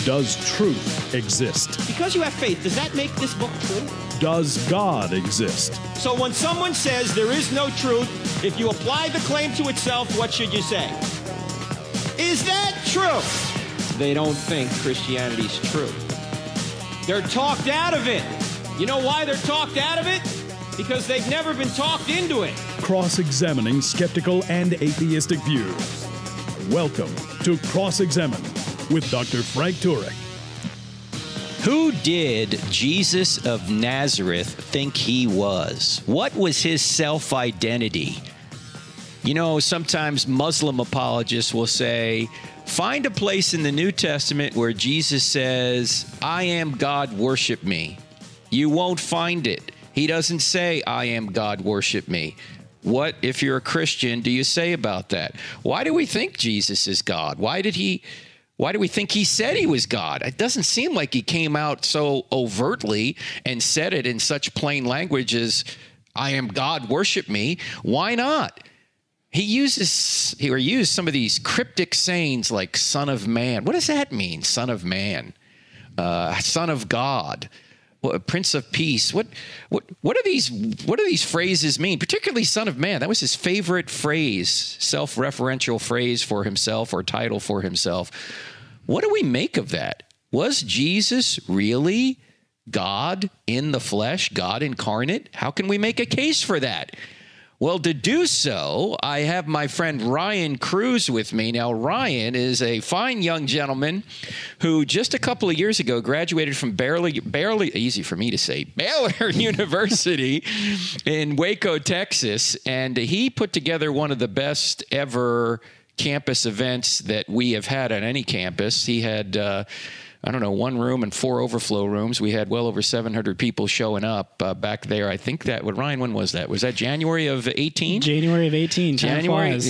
Does truth exist? Because you have faith, does that make this book true? Does God exist? So when someone says there is no truth, if you apply the claim to itself, what should you say? Is that true? They don't think Christianity's true. They're talked out of it. You know why they're talked out of it? Because they've never been talked into it. Cross-examining skeptical and atheistic views. Welcome to Cross-Examine with Dr. Frank Turek. Who did Jesus of Nazareth think he was? What was his self-identity? You know, sometimes Muslim apologists will say, find a place in the New Testament where Jesus says, I am God, worship me. You won't find it. He doesn't say, I am God, worship me. What, if you're a Christian, do you say about that? Why do we think Jesus is God? Why do we think he said he was God? It doesn't seem like he came out so overtly and said it in such plain language as, I am God, worship me. Why not? He used some of these cryptic sayings like Son of Man. What does that mean, Son of Man? Son of God. Prince of Peace. What do these phrases mean? Particularly Son of Man. That was his favorite phrase, self-referential phrase for himself or title for himself. What do we make of that? Was Jesus really God in the flesh, God incarnate? How can we make a case for that? Well, to do so, I have my friend Ryan Cruz with me. Now, Ryan is a fine young gentleman who just a couple of years ago graduated from Baylor University in Waco, Texas, and he put together one of the best ever campus events that we have had on any campus. He had one room and 4 overflow rooms. We had well over 700 people showing up back there. I think Ryan, when was that? Was that January of 18? January of 18. January of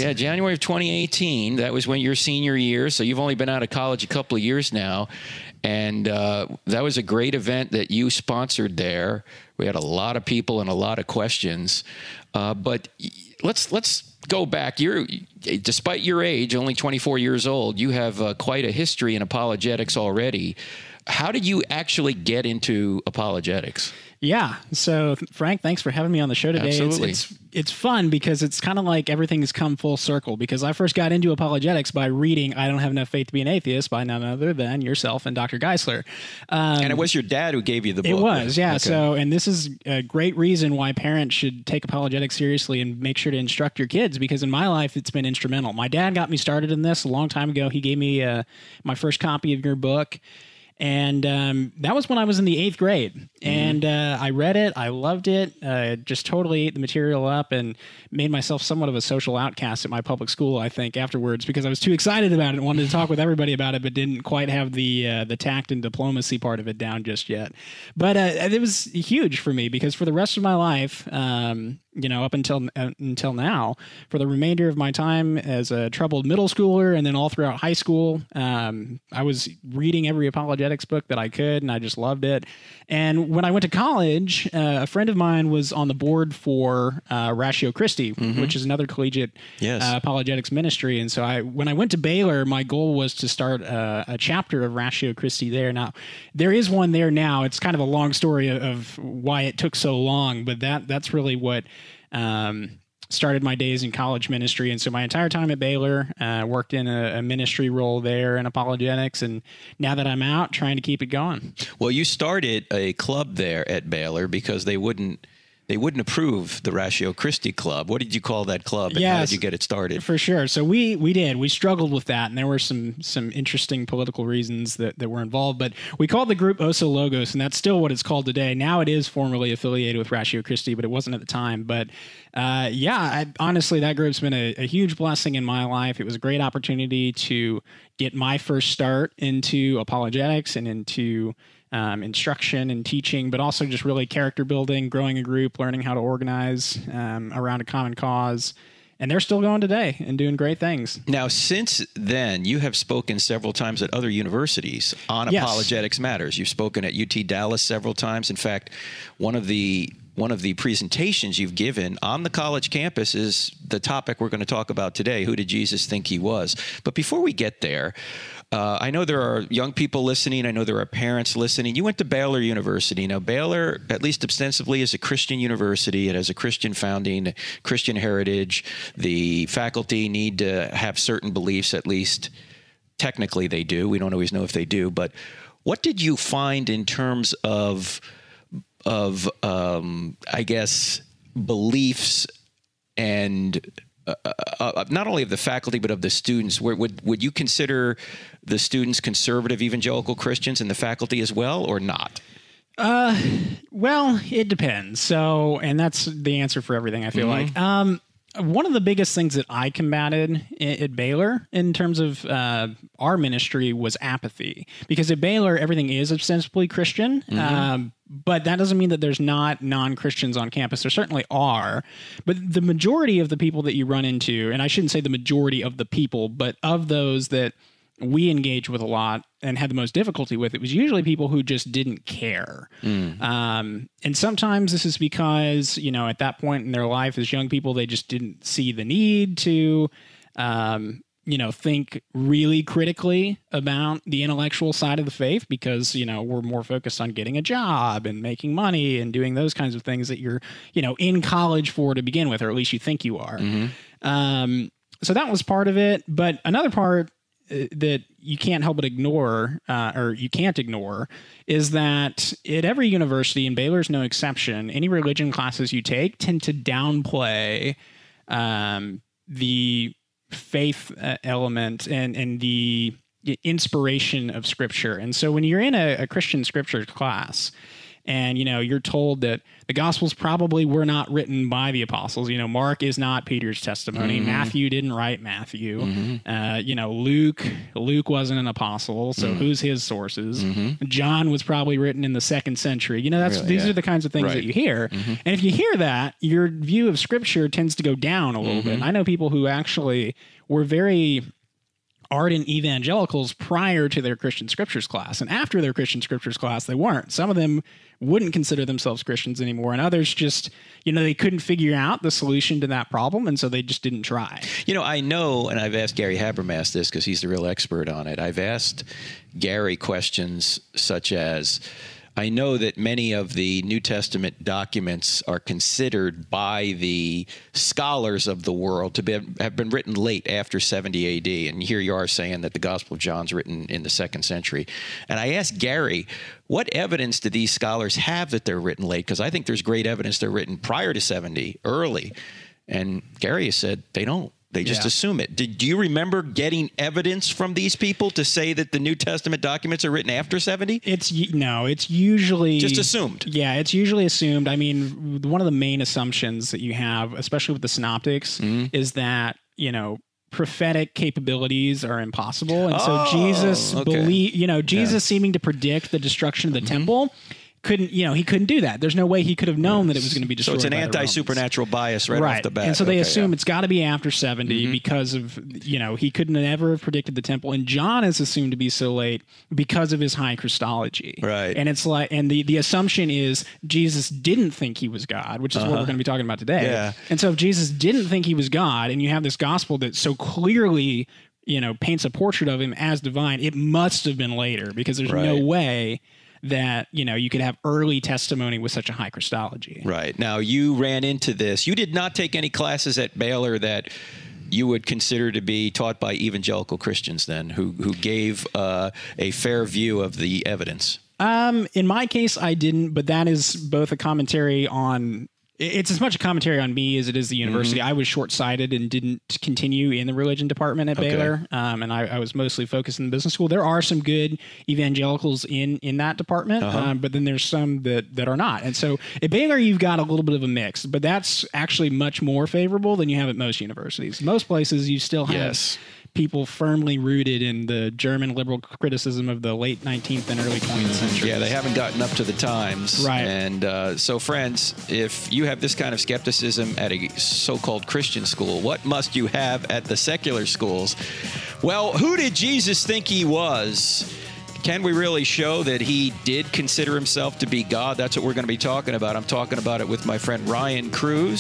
2018. That was when your senior year. So you've only been out of college a couple of years now. And that was a great event that you sponsored there. We had a lot of people and a lot of questions. But let's go back. Despite your age, only 24 years old, you have quite a history in apologetics already. How did you actually get into apologetics? Yeah. So, Frank, thanks for having me on the show today. Absolutely. It's fun because it's kind of like everything has come full circle, because I first got into apologetics by reading I Don't Have Enough Faith to Be an Atheist by none other than yourself and Dr. Geisler. And it was your dad who gave you the book. It was, yeah. Okay. So, and this is a great reason why parents should take apologetics seriously and make sure to instruct your kids, because in my life, it's been instrumental. My dad got me started in this a long time ago. He gave me my first copy of your book. And that was when I was in the 8th grade. And I read it. I loved it. Just totally ate the material up and made myself somewhat of a social outcast at my public school, I think, afterwards, because I was too excited about it and wanted to talk with everybody about it, but didn't quite have the tact and diplomacy part of it down just yet. But it was huge for me, because for the rest of my life, up until now, for the remainder of my time as a troubled middle schooler and then all throughout high school, I was reading every apologetics book that I could, and I just loved it. And when I went to college, a friend of mine was on the board for Ratio Christi, which is another collegiate apologetics ministry. And so when I went to Baylor, my goal was to start a chapter of Ratio Christi there. Now, there is one there now. It's kind of a long story of why it took so long, but that's really what started my days in college ministry. And so my entire time at Baylor, worked in a ministry role there in apologetics. And now that I'm out, trying to keep it going. Well, you started a club there at Baylor because they wouldn't approve the Ratio Christi Club. What did you call that club, and how did you get it started? For sure. So we struggled with that, and there were some interesting political reasons that were involved, but we called the group Oso Logos, and that's still what it's called today. Now it is formally affiliated with Ratio Christi, but it wasn't at the time. But honestly, that group's been a huge blessing in my life. It was a great opportunity to get my first start into apologetics and into instruction and teaching, but also just really character building, growing a group, learning how to organize around a common cause. And they're still going today and doing great things. Now, since then, you have spoken several times at other universities on Apologetics Matters. You've spoken at UT Dallas several times. In fact, one of the presentations you've given on the college campus is the topic we're going to talk about today. Who did Jesus think he was? But before we get there, I know there are young people listening. I know there are parents listening. You went to Baylor University. Now, Baylor, at least ostensibly, is a Christian university. It has a Christian founding, Christian heritage. The faculty need to have certain beliefs, at least technically they do. We don't always know if they do. But what did you find in terms of I guess, beliefs and not only of the faculty, but of the students? Would you consider the students conservative evangelical Christians and the faculty as well, or not? Well, it depends. So, and that's the answer for everything, I feel like. One of the biggest things that I combated at Baylor in terms of our ministry was apathy. Because at Baylor, everything is ostensibly Christian, but that doesn't mean that there's not non-Christians on campus. There certainly are. But the majority of the people that you run into, and I shouldn't say the majority of the people, but of those that we engaged with a lot and had the most difficulty with, it was usually people who just didn't care. And sometimes this is because, you know, at that point in their life as young people, they just didn't see the need to, you know, think really critically about the intellectual side of the faith because, you know, we're more focused on getting a job and making money and doing those kinds of things that you're, you know, in college for to begin with, or at least you think you are. So that was part of it. But another part that you can't help but ignore, or you can't ignore, is that at every university, and Baylor's no exception, any religion classes you take tend to downplay the faith element and the inspiration of Scripture. And so when you're in a Christian Scripture class, and, you know, you're told that the Gospels probably were not written by the apostles. You know, Mark is not Peter's testimony. Matthew didn't write Matthew. You know, Luke wasn't an apostle. So who's his sources? John was probably written in the 2nd century. You know, these are the kinds of things that you hear. And if you hear that, your view of Scripture tends to go down a little bit. And I know people who actually were very ardent evangelicals prior to their Christian Scriptures class, and after their Christian Scriptures class, they weren't. Some of them wouldn't consider themselves Christians anymore, and others just, you know, they couldn't figure out the solution to that problem, and so they just didn't try. You know, I know, and I've asked Gary Habermas this because he's the real expert on it. I've asked Gary questions such as, I know that many of the New Testament documents are considered by the scholars of the world to have been written late after 70 AD. And here you are saying that the Gospel of John's written in the 2nd century. And I asked Gary, what evidence do these scholars have that they're written late? Because I think there's great evidence they're written prior to 70, early. And Gary said they don't. They just assume it. Do you remember getting evidence from these people to say that the New Testament documents are written after 70? It's usually just assumed. Yeah, it's usually assumed. I mean, one of the main assumptions that you have, especially with the synoptics, is that, you know, prophetic capabilities are impossible. And so Jesus Jesus seeming to predict the destruction of the temple he couldn't do that. There's no way he could have known that it was going to be destroyed. So it's an anti-supernatural bias right off the bat. And so they assume it's got to be after 70 because of, you know, he couldn't ever have predicted the temple. And John is assumed to be so late because of his high Christology. Right. And it's like, and the assumption is Jesus didn't think he was God, which is what we're going to be talking about today. Yeah. And so if Jesus didn't think he was God, and you have this gospel that so clearly, you know, paints a portrait of him as divine, it must have been later, because there's no way that, you know, you could have early testimony with such a high Christology. Right. Now, you ran into this. You did not take any classes at Baylor that you would consider to be taught by evangelical Christians then, who gave a fair view of the evidence. In my case, I didn't, but that is both a commentary on... It's as much a commentary on me as it is the university. I was short-sighted and didn't continue in the religion department at Baylor, and I was mostly focused in the business school. There are some good evangelicals in that department, but then there's some that are not. And so at Baylor, you've got a little bit of a mix, but that's actually much more favorable than you have at most universities. Most places, you still have people firmly rooted in the German liberal criticism of the late 19th and early 20th century. Yeah, they haven't gotten up to the times. Right. And so, friends, if you have this kind of skepticism at a so-called Christian school, what must you have at the secular schools? Well, who did Jesus think he was? Can we really show that he did consider himself to be God? That's what we're going to be talking about. I'm talking about it with my friend Ryan Crews,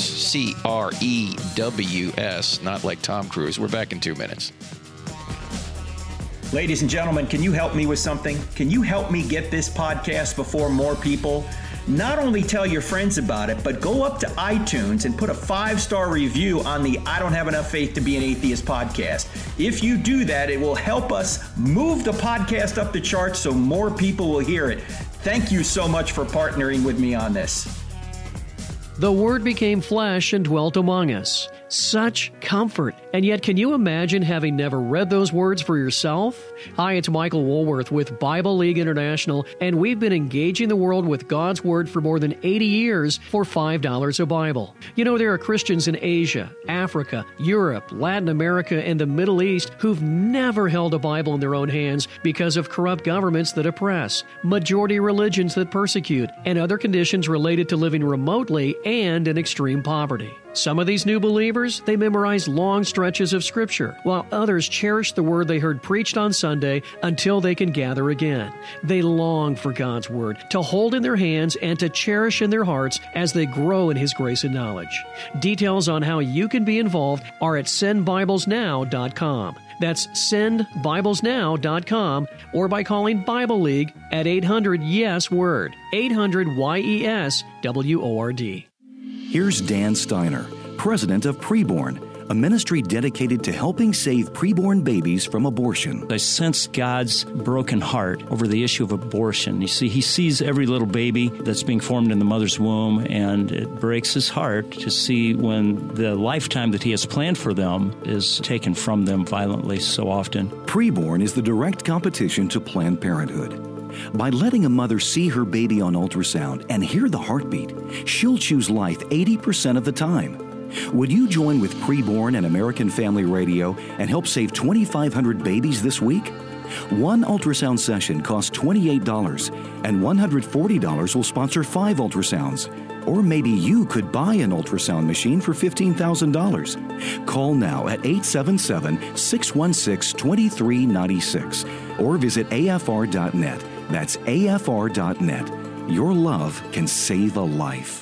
C-R-E-W-S, not like Tom Cruise. We're back in 2 minutes. Ladies and gentlemen, can you help me with something? Can you help me get this podcast before more people? Not only tell your friends about it, but go up to iTunes and put a 5-star review on the I Don't Have Enough Faith to Be an Atheist podcast. If you do that, it will help us move the podcast up the charts so more people will hear it. Thank you so much for partnering with me on this. The Word became flesh and dwelt among us. Such comfort. And yet, can you imagine having never read those words for yourself? Hi, it's Michael Woolworth with Bible League International, and we've been engaging the world with God's Word for more than 80 years for $5 a Bible. You know, there are Christians in Asia, Africa, Europe, Latin America, and the Middle East who've never held a Bible in their own hands because of corrupt governments that oppress, majority religions that persecute, and other conditions related to living remotely and in extreme poverty. Some of these new believers, they memorize long stretches of Scripture, while others cherish the Word they heard preached on Sunday until they can gather again. They long for God's Word to hold in their hands and to cherish in their hearts as they grow in His grace and knowledge. Details on how you can be involved are at sendbiblesnow.com. That's sendbiblesnow.com, or by calling Bible League at 800-YES-WORD, 800-YES-WORD. Here's Dan Steiner, president of Preborn, a ministry dedicated to helping save preborn babies from abortion. I sense God's broken heart over the issue of abortion. You see, He sees every little baby that's being formed in the mother's womb, and it breaks His heart to see when the lifetime that He has planned for them is taken from them violently so often. Preborn is the direct competition to Planned Parenthood. By letting a mother see her baby on ultrasound and hear the heartbeat, she'll choose life 80% of the time. Would you join with Preborn and American Family Radio and help save 2,500 babies this week? One ultrasound session costs $28, and $140 will sponsor 5 ultrasounds. Or maybe you could buy an ultrasound machine for $15,000. Call now at 877-616-2396 or visit afr.net. That's afr.net. Your love can save a life.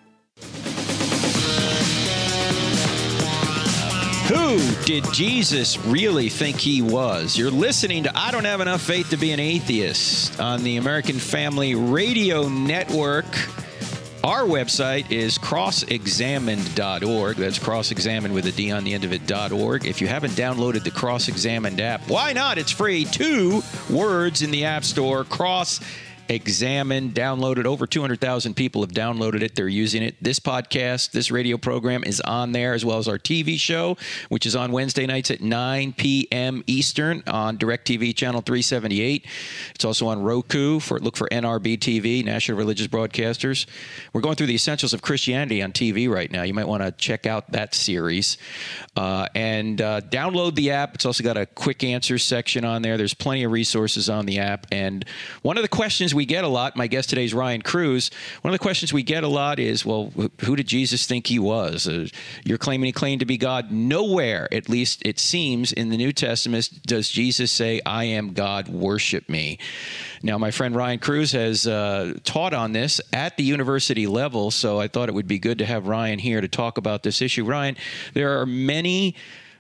Who did Jesus really think He was? You're listening to I Don't Have Enough Faith to Be an Atheist on the American Family Radio Network. Our website is crossexamined.org. That's cross-examined with a D on the end of it.org. If you haven't downloaded the Cross-Examined app, why not? It's free. 2 words in the App Store. Cross-Examined. Downloaded. Over 200,000 people have downloaded it. They're using it. This podcast, this radio program is on there, as well as our TV show, which is on Wednesday nights at 9 p.m. Eastern on DirecTV Channel 378. It's also on Roku. Look for NRB TV, National Religious Broadcasters. We're going through the Essentials of Christianity on TV right now. You might want to check out that series. And download the app. It's also got a quick answers section on there. There's plenty of resources on the app. And one of the questions we get a lot, my guest today is Ryan Cruz. One of the questions we get a lot is, well, who did Jesus think He was? You're claiming He claimed to be God. Nowhere, at least it seems, in the New Testament does Jesus say, I am God, worship me. Now, my friend Ryan Cruz has taught on this at the university level, so I thought it would be good to have Ryan here to talk about this issue. Ryan, there are many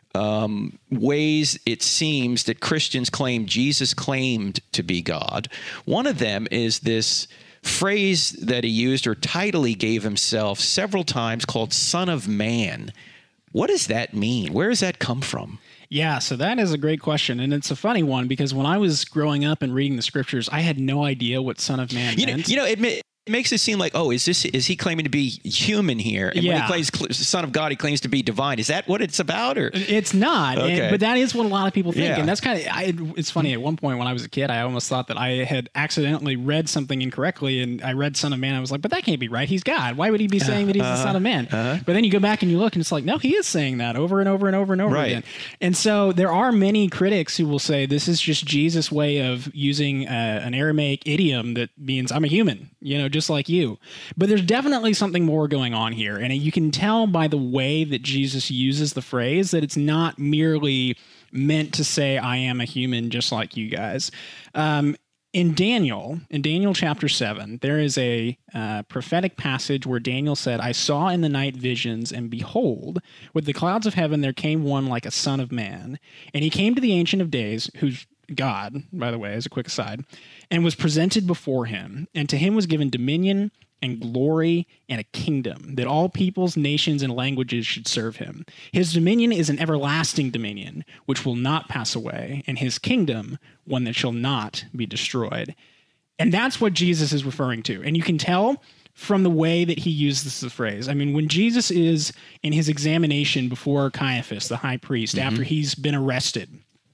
ways it seems that Christians claim Jesus claimed to be God. One of them is this phrase that He used, or title He gave Himself several times, called Son of Man. What does that mean? Where does that come from? Yeah, so that is a great question, and it's a funny one because when I was growing up and reading the scriptures, I had no idea what Son of Man meant. It makes it seem like, oh, is He claiming to be human here? And when He claims Son of God, He claims to be divine. Is that what it's about? Or it's not, okay. But that is what a lot of people think, Yeah. and that's kind of. It's funny. At one point when I was a kid, I almost thought that I had accidentally read something incorrectly, and I read Son of Man. I was like, but that can't be right. He's God. Why would He be saying that He's the Son of Man? But then you go back and you look, and it's like, no, He is saying that over and over and over and over again. And so there are many critics who will say this is just Jesus' way of using an Aramaic idiom that means I'm a human, just like you. But there's definitely something more going on here. And you can tell by the way that Jesus uses the phrase that it's not merely meant to say, I am a human just like you guys. In Daniel chapter 7, there is a prophetic passage where Daniel said, I saw in the night visions, and behold, with the clouds of heaven there came one like a son of man. And he came to the Ancient of Days, whose God, by the way, as a quick aside, and was presented before him, and to him was given dominion and glory and a kingdom, that all peoples, nations, and languages should serve him. His dominion is an everlasting dominion, which will not pass away, and his kingdom, one that shall not be destroyed. And that's what Jesus is referring to. And you can tell from the way that he uses the phrase. I mean, when Jesus is in his examination before Caiaphas, the high priest, after he's been arrested,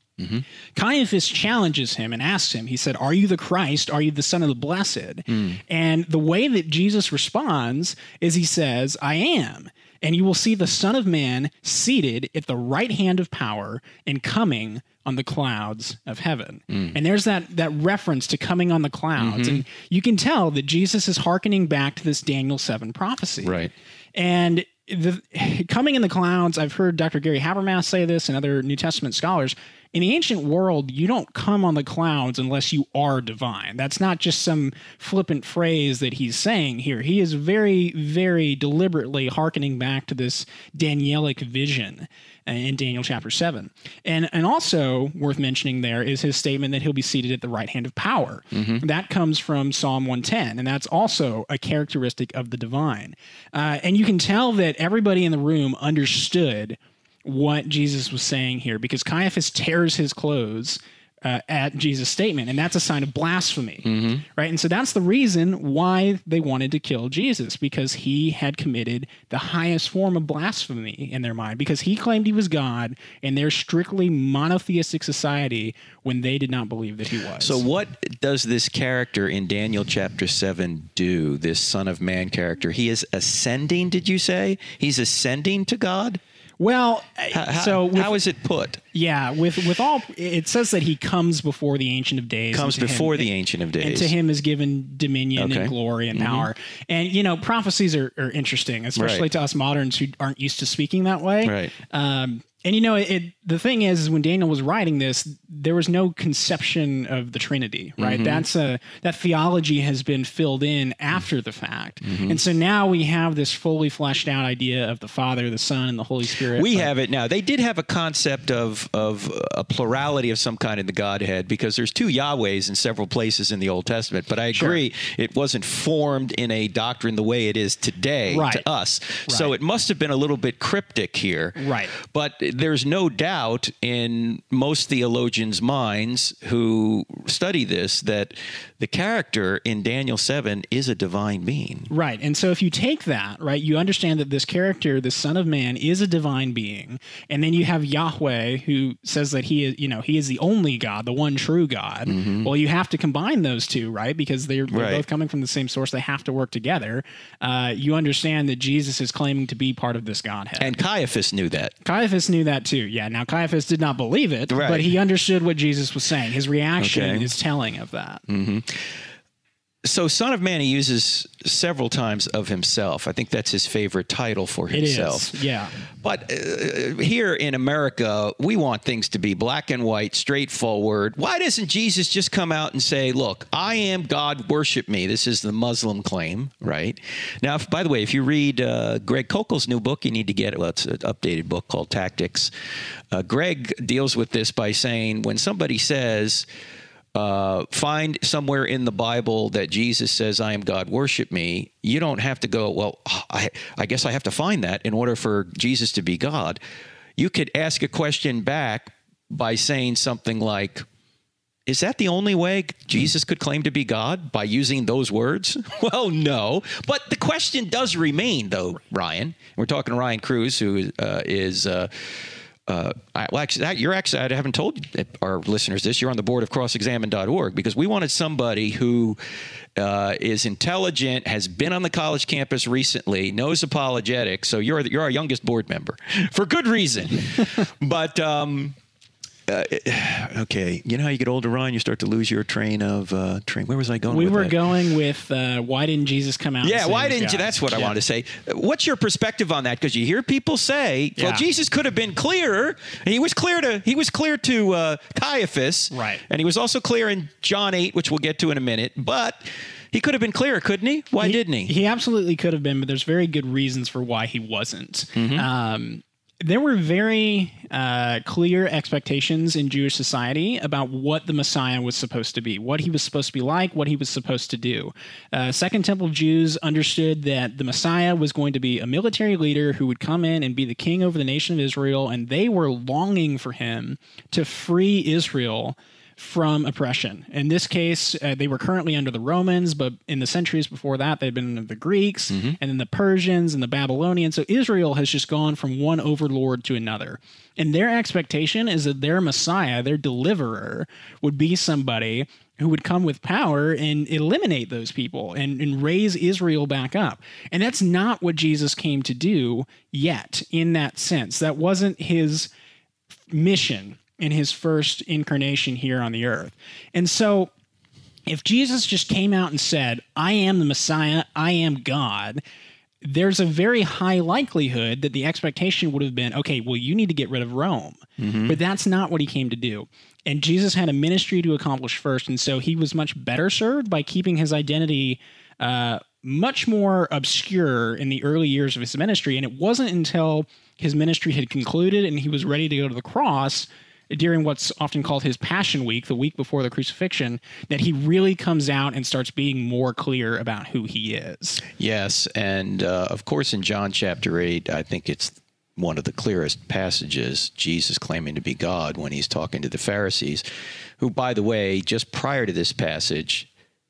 Caiaphas challenges him and asks him, he said, "Are you the Christ? Are you the Son of the Blessed?" And the way that Jesus responds is he says, "I am. And you will see the Son of Man seated at the right hand of power and coming on the clouds of heaven." And there's that reference to coming on the clouds. And you can tell that Jesus is hearkening back to this Daniel 7 prophecy. Right. And the coming in the clouds, I've heard Dr. Gary Habermas say this and other New Testament scholars. In the ancient world, you don't come on the clouds unless you are divine. That's not just some flippant phrase that he's saying here. He is very, very deliberately hearkening back to this Danielic vision in Daniel chapter 7. And also worth mentioning there is his statement that he'll be seated at the right hand of power. That comes from Psalm 110, and that's also a characteristic of the divine. And you can tell that everybody in the room understood what Jesus was saying here, because Caiaphas tears his clothes at Jesus' statement, and that's a sign of blasphemy, right? And so that's the reason why they wanted to kill Jesus, because he had committed the highest form of blasphemy in their mind, because he claimed he was God in their strictly monotheistic society when they did not believe that he was. So what does this character in Daniel chapter 7 do, this Son of Man character? He is ascending, did you say? He's ascending to God? Well, how is it put? Yeah, with all, it says that he comes before the Ancient of Days. Comes before the Ancient of Days. And to him is given dominion and glory and power. And, you know, prophecies are interesting, especially to us moderns who aren't used to speaking that way. Right. And, you know, the thing is when Daniel was writing this, there was no conception of the Trinity, right? That theology has been filled in after the fact. And so now we have this fully fleshed out idea of the Father, the Son, and the Holy Spirit. We have it now. They did have a concept of a plurality of some kind in the Godhead, because there's two Yahwehs in several places in the Old Testament. But I agree, it wasn't formed in a doctrine the way it is today to us. So it must have been a little bit cryptic here. Right. But there's no doubt in most theologians' minds who study this that the character in Daniel 7 is a divine being. Right. And so if you take that, right, you understand that this character, the Son of Man, is a divine being. And then you have Yahweh, who says that he is, you know, he is the only God, the one true God. Well, you have to combine those two, right? Because they're both coming from the same source. They have to work together. You understand that Jesus is claiming to be part of this Godhead. And Caiaphas knew that. Caiaphas knew that too. Yeah. Now Caiaphas did not believe it, but he understood what Jesus was saying. His reaction is telling of that. So Son of Man, he uses several times of himself. I think that's his favorite title for himself. It is, yeah. But here in America, we want things to be black and white, straightforward. Why doesn't Jesus just come out and say, look, I am God, worship me? This is the Muslim claim, right? Now, by the way, if you read Greg Koukl's new book, you need to get it. Well, it's an updated book called Tactics. Greg deals with this by saying when somebody says, find somewhere in the Bible that Jesus says, I am God, worship me, you don't have to go, well, I guess I have to find that in order for Jesus to be God. You could ask a question back by saying something like, is that the only way Jesus could claim to be God, by using those words? Well, no. But the question does remain, though, Ryan. We're talking to Ryan Cruz, who is... I haven't told our listeners this. You're on the board of crossexamine.org, because we wanted somebody who is intelligent, has been on the college campus recently, knows apologetics. So you're our youngest board member for good reason. But okay, you know how you get older, Ryan, you start to lose your train of Where was I going? We were going with why didn't Jesus come out? Yeah, why didn't you? That's what I wanted to say. What's your perspective on that? Because you hear people say, "Well, Jesus could have been clearer. He was clear to Caiaphas, right? And he was also clear in John 8, which we'll get to in a minute, but." He could have been clearer, couldn't he? Why didn't he? He absolutely could have been, but there's very good reasons for why he wasn't. there were very clear expectations in Jewish society about what the Messiah was supposed to be, what he was supposed to be like, what he was supposed to do. Second Temple Jews understood that the Messiah was going to be a military leader who would come in and be the king over the nation of Israel, and they were longing for him to free Israel from oppression. In this case, they were currently under the Romans, but in the centuries before that, they'd been under the Greeks, and then the Persians and the Babylonians. So Israel has just gone from one overlord to another. And their expectation is that their Messiah, their deliverer, would be somebody who would come with power and eliminate those people and raise Israel back up. And that's not what Jesus came to do yet, in that sense. That wasn't his mission in his first incarnation here on the earth. And so if Jesus just came out and said, I am the Messiah, I am God, there's a very high likelihood that the expectation would have been, okay, well, you need to get rid of Rome. But that's not what he came to do. And Jesus had a ministry to accomplish first, and so he was much better served by keeping his identity much more obscure in the early years of his ministry. And it wasn't until his ministry had concluded and he was ready to go to the cross during what's often called his Passion Week, the week before the crucifixion, that he really comes out and starts being more clear about who he is. Yes, and of course in John chapter 8, I think it's one of the clearest passages, Jesus claiming to be God when he's talking to the Pharisees, who, by the way, just prior to this passage,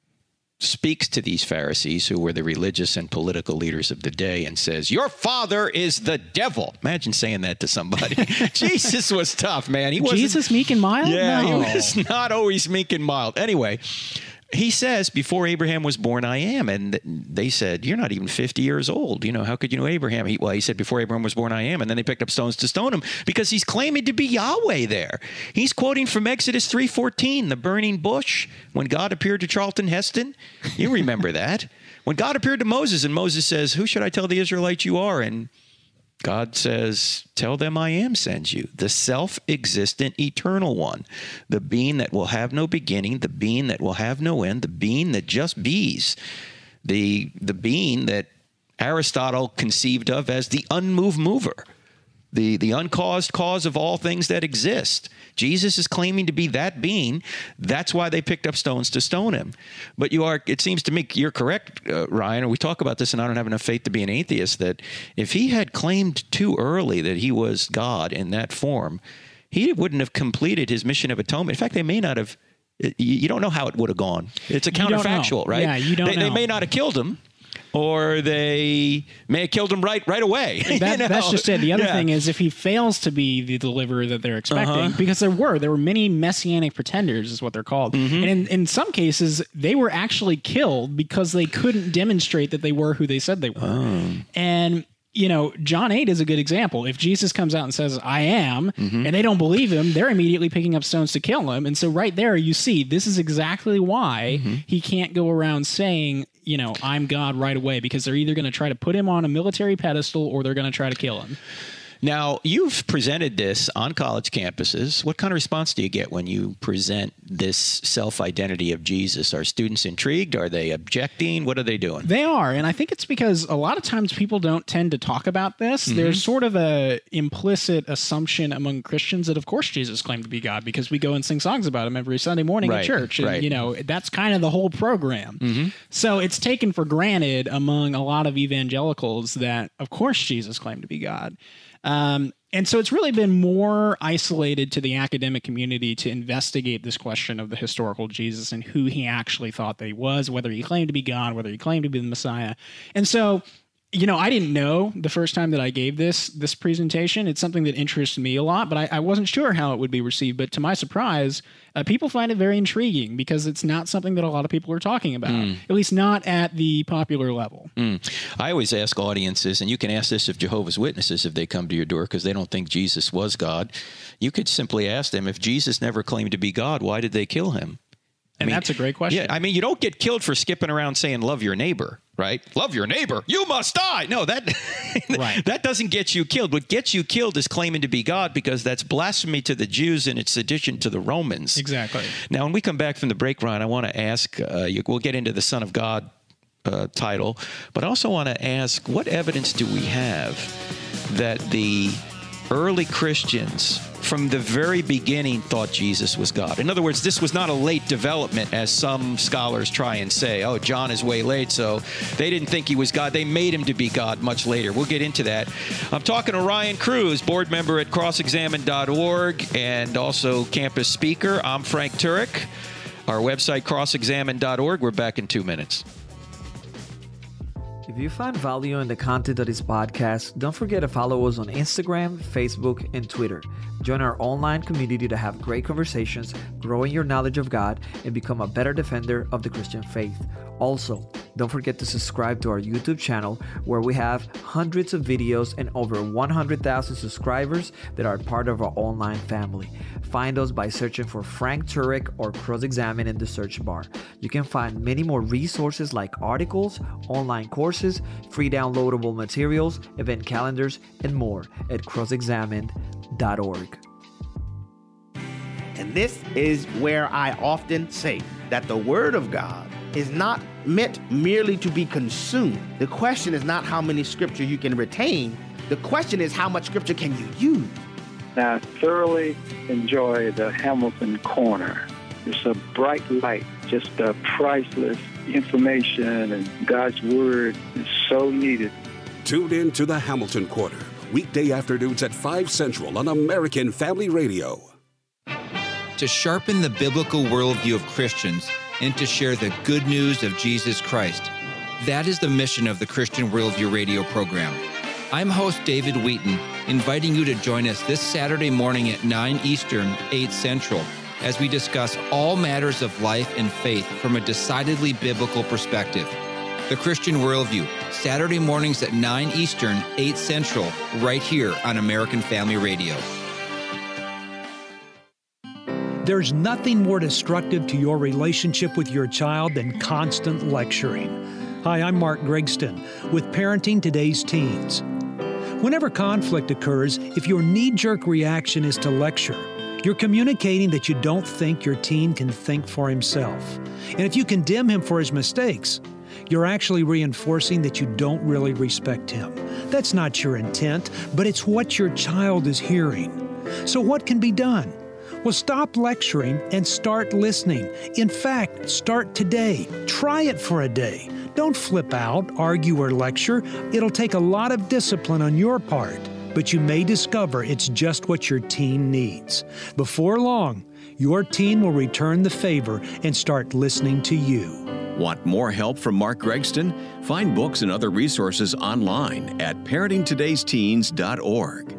speaks to these Pharisees who were the religious and political leaders of the day and says, your father is the devil. Imagine saying that to somebody. Jesus was tough, man. He wasn't, Jesus meek and mild? Yeah, No. He was not always meek and mild. Anyway, he says, before Abraham was born, I am. And they said, you're not even 50 years old. You know, how could you know Abraham? He said, before Abraham was born, I am. And then they picked up stones to stone him because he's claiming to be Yahweh there. He's quoting from Exodus 3:14, the burning bush, when God appeared to Charlton Heston. You remember that. When God appeared to Moses, and Moses says, who should I tell the Israelites you are? And God says, tell them I am sends you, the self-existent eternal one, the being that will have no beginning, the being that will have no end, the being that just bees, the being that Aristotle conceived of as the unmoved mover, the uncaused cause of all things that exist. Jesus is claiming to be that being. That's why they picked up stones to stone him. But it seems to me, you're correct, Ryan, and we talk about this, and I don't have enough faith to be an atheist, that if he had claimed too early that he was God in that form, he wouldn't have completed his mission of atonement. In fact, they may not have, you don't know how it would have gone. It's a counterfactual, right? Yeah, you don't know. They may not have killed him, or they may have killed him right away. That's just it. The other thing is, if he fails to be the deliverer that they're expecting, because there were many messianic pretenders, is what they're called. And in some cases, they were actually killed because they couldn't demonstrate that they were who they said they were. And you know, John 8 is a good example. If Jesus comes out and says, I am, and they don't believe him, they're immediately picking up stones to kill him. And so right there, you see, this is exactly why he can't go around saying, you know, I'm God right away, because they're either going to try to put him on a military pedestal or they're going to try to kill him. Now, you've presented this on college campuses. What kind of response do you get when you present this self-identity of Jesus? Are students intrigued? Are they objecting? What are they doing? They are, and I think it's because a lot of times people don't tend to talk about this. There's sort of a implicit assumption among Christians that, of course, Jesus claimed to be God because we go and sing songs about him every Sunday morning at church. And, you know, that's kind of the whole program. So it's taken for granted among a lot of evangelicals that, of course, Jesus claimed to be God. And so it's really been more isolated to the academic community to investigate this question of the historical Jesus and who he actually thought that he was, whether he claimed to be God, whether he claimed to be the Messiah. And so, you know, I didn't know the first time that I gave this presentation. It's something that interests me a lot, but I wasn't sure how it would be received. But to my surprise, people find it very intriguing because it's not something that a lot of people are talking about, at least not at the popular level. I always ask audiences, and you can ask this of Jehovah's Witnesses if they come to your door because they don't think Jesus was God. You could simply ask them, if Jesus never claimed to be God, why did they kill him? And that's a great question. Yeah, I mean, you don't get killed for skipping around saying, love your neighbor, right? Love your neighbor. You must die. No, that doesn't get you killed. What gets you killed is claiming to be God, because that's blasphemy to the Jews and it's sedition to the Romans. Exactly. Now, when we come back from the break, Ryan, I want to ask, we'll get into the Son of God title, but I also want to ask, what evidence do we have that the early Christians from the very beginning thought Jesus was God. In other words, this was not a late development, as some scholars try and say. Oh, John is way late, so they didn't think he was God. They made him to be God much later. We'll get into that. I'm talking to Ryan Cruz, board member at crossexamine.org and also campus speaker. I'm Frank Turek. Our website, crossexamine.org. We're back in 2 minutes. If you find value in the content of this podcast, don't forget to follow us on Instagram, Facebook, and Twitter. Join our online community to have great conversations, grow in your knowledge of God, and become a better defender of the Christian faith. Also, don't forget to subscribe to our YouTube channel, where we have hundreds of videos and over 100,000 subscribers that are part of our online family. Find us by searching for Frank Turek or Cross Examine in the search bar. You can find many more resources like articles, online courses, free downloadable materials, event calendars, and more at crossexamined.org. And this is where I often say that the Word of God is not meant merely to be consumed. The question is not how many scripture you can retain. The question is how much scripture can you use? Now, I thoroughly enjoy the Hamilton Corner. It's a bright light, just priceless information, and God's Word is so needed. Tune in to the Hamilton Corner, weekday afternoons at 5 Central on American Family Radio. To sharpen the biblical worldview of Christians and to share the good news of Jesus Christ. That is the mission of the Christian Worldview radio program. I'm host David Wheaton, inviting you to join us this Saturday morning at 9 Eastern, 8 Central, as we discuss all matters of life and faith from a decidedly biblical perspective. The Christian Worldview, Saturday mornings at 9 Eastern, 8 Central, right here on American Family Radio. There's nothing more destructive to your relationship with your child than constant lecturing. Hi, I'm Mark Gregston with Parenting Today's Teens. Whenever conflict occurs, if your knee-jerk reaction is to lecture, you're communicating that you don't think your teen can think for himself. And if you condemn him for his mistakes, you're actually reinforcing that you don't really respect him. That's not your intent, but it's what your child is hearing. So what can be done? Well, stop lecturing and start listening. In fact, start today. Try it for a day. Don't flip out, argue, or lecture. It'll take a lot of discipline on your part, but you may discover it's just what your teen needs. Before long, your teen will return the favor and start listening to you. Want more help from Mark Gregston? Find books and other resources online at parentingtodaysteens.org.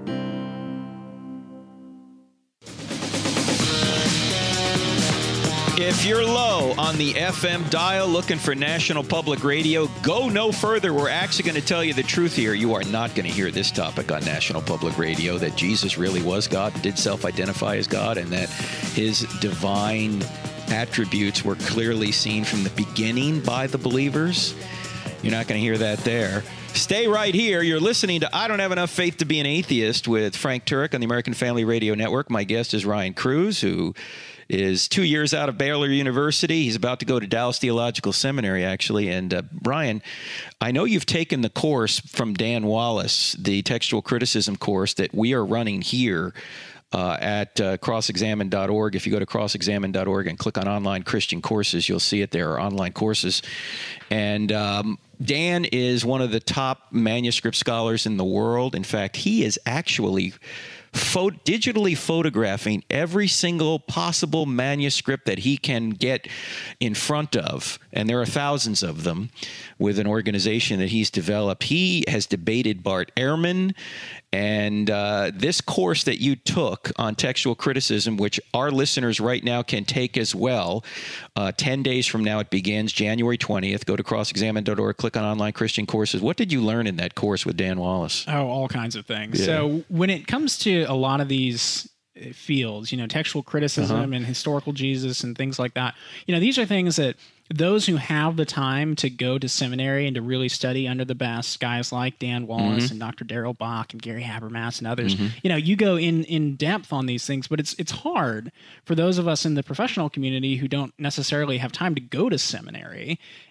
If you're low on the FM dial looking for National Public Radio, go no further. We're actually going to tell you the truth here. You are not going to hear this topic on National Public Radio, that Jesus really was God, did self-identify as God, and that his divine attributes were clearly seen from the beginning by the believers. You're not going to hear that there. Stay right here. You're listening to I Don't Have Enough Faith to Be an Atheist with Frank Turek on the American Family Radio Network. My guest is Ryan Cruz, who is 2 years out of Baylor University. He's about to go to Dallas Theological Seminary, actually. And Ryan, I know you've taken the course from Dan Wallace, the textual criticism course that we are running here at crossexamine.org. If you go to crossexamine.org and click on online Christian courses, you'll see it there, are online courses. And Dan is one of the top manuscript scholars in the world. In fact, he is actually digitally photographing every single possible manuscript that he can get in front of, and there are thousands of them, with an organization that he's developed. He has debated Bart Ehrman, and this course that you took on textual criticism, which our listeners right now can take as well, 10 days from now it begins, January 20th. Go to crossexamine.org, click on online Christian courses. What did you learn in that course with Dan Wallace? Oh, all kinds of things. Yeah. So when it comes to a lot of these fields, textual criticism and historical Jesus and things like that, these are things that those who have the time to go to seminary and to really study under the best guys like Dan Wallace and Dr. Darrell Bach and Gary Habermas and others, you go in depth on these things, but it's hard for those of us in the professional community who don't necessarily have time to go to seminary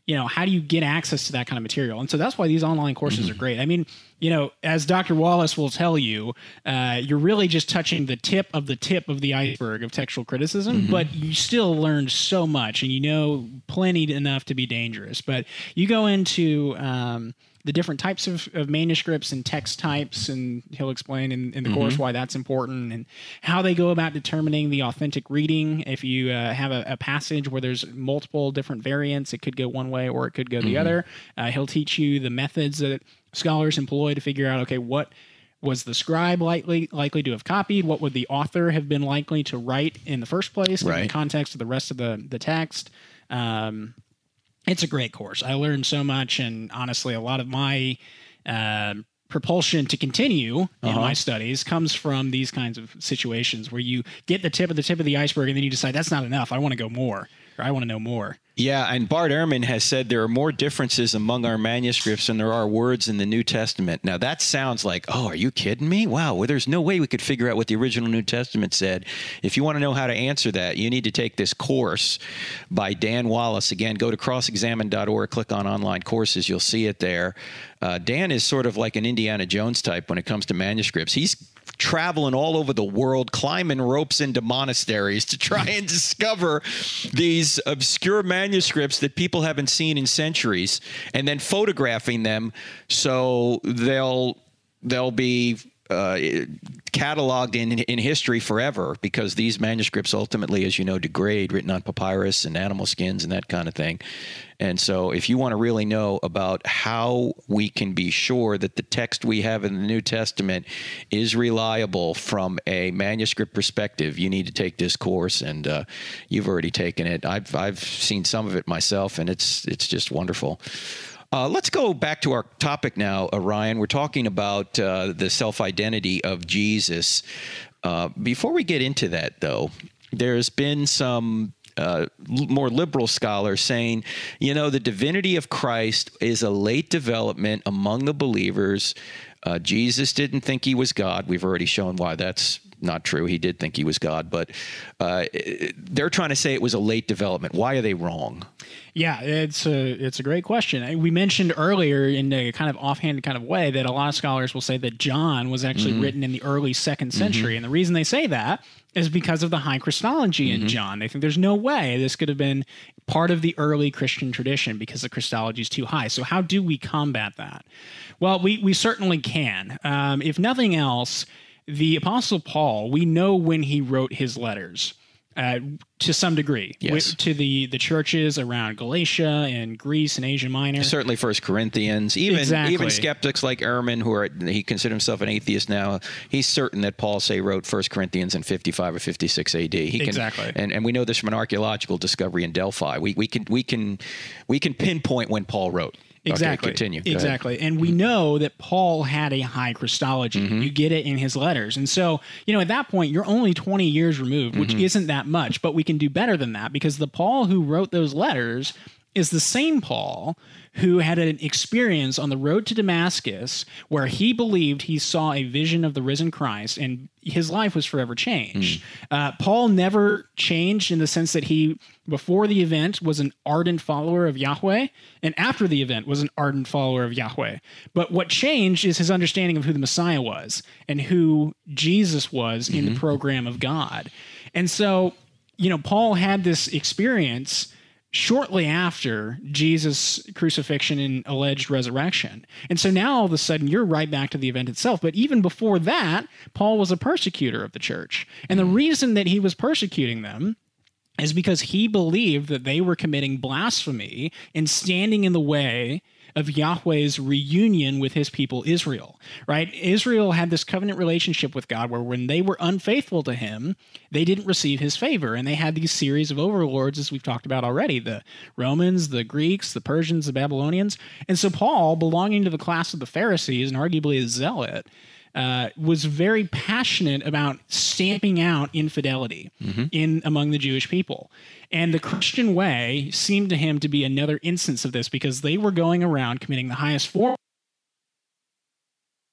how do you get access to that kind of material? And so that's why these online courses are great. I mean, as Dr. Wallace will tell you, you're really just touching the tip of the iceberg of textual criticism, but you still learn so much, and you know plenty enough to be dangerous. But you go into the different types of manuscripts and text types, and he'll explain in the course why that's important and how they go about determining the authentic reading. If you have a passage where there's multiple different variants, it could go one way or it could go the other. He'll teach you the methods that scholars employ to figure out, okay, what was the scribe likely to have copied? What would the author have been likely to write in the first place in the context of the rest of the text? It's a great course. I learned so much, and honestly, a lot of my propulsion to continue in my studies comes from these kinds of situations where you get the tip of the iceberg, and then you decide that's not enough. I want to go more, or I want to know more. Yeah, and Bart Ehrman has said there are more differences among our manuscripts than there are words in the New Testament. Now, that sounds like, oh, are you kidding me? Wow, well, there's no way we could figure out what the original New Testament said. If you want to know how to answer that, you need to take this course by Dan Wallace. Again, go to crossexamine.org, click on online courses. You'll see it there. Dan is sort of like an Indiana Jones type when it comes to manuscripts. He's traveling all over the world, climbing ropes into monasteries to try and discover these obscure manuscripts that people haven't seen in centuries, and then photographing them so they'll be cataloged in history forever, because these manuscripts ultimately, as you know, degrade, written on papyrus and animal skins and that kind of thing. And so if you want to really know about how we can be sure that the text we have in the New Testament is reliable from a manuscript perspective, you need to take this course, and you've already taken it. I've seen some of it myself, and it's just wonderful. Let's go back to our topic now, Ryan. We're talking about the self-identity of Jesus. Before we get into that, though, there's been some more liberal scholars saying, the divinity of Christ is a late development among the believers. Jesus didn't think he was God. We've already shown why that's not true. He did think he was God, but they're trying to say it was a late development. Why are they wrong? Yeah, it's a great question. We mentioned earlier in a kind of offhand kind of way that a lot of scholars will say that John was actually written in the early 2nd century. And the reason they say that is because of the high Christology in John. They think there's no way this could have been part of the early Christian tradition because the Christology is too high. So how do we combat that? Well, we certainly can. If nothing else, the Apostle Paul, we know when he wrote his letters. To some degree, to the churches around Galatia and Greece and Asia Minor. Certainly 1 Corinthians. Even skeptics like Ehrman, he considers himself an atheist now, he's certain that Paul, wrote 1 Corinthians in 55 or 56 AD. And we know this from an archaeological discovery in Delphi. We can pinpoint when Paul wrote. Exactly. Okay, continue. Exactly. And we know that Paul had a high Christology. You get it in his letters. And so, at that point, you're only 20 years removed, which isn't that much, but we can do better than that, because the Paul who wrote those letters is the same Paul who had an experience on the road to Damascus where he believed he saw a vision of the risen Christ, and his life was forever changed. Paul never changed in the sense that he, before the event, was an ardent follower of Yahweh, and after the event was an ardent follower of Yahweh. But what changed is his understanding of who the Messiah was and who Jesus was in the program of God. And so, Paul had this experience shortly after Jesus' crucifixion and alleged resurrection. And so now all of a sudden you're right back to the event itself. But even before that, Paul was a persecutor of the church. And the reason that he was persecuting them is because he believed that they were committing blasphemy and standing in the way of Yahweh's reunion with his people Israel, right? Israel had this covenant relationship with God where when they were unfaithful to him, they didn't receive his favor. And they had these series of overlords, as we've talked about already, the Romans, the Greeks, the Persians, the Babylonians. And so Paul, belonging to the class of the Pharisees and arguably a zealot, was very passionate about stamping out infidelity among the Jewish people. And the Christian way seemed to him to be another instance of this, because they were going around committing the highest form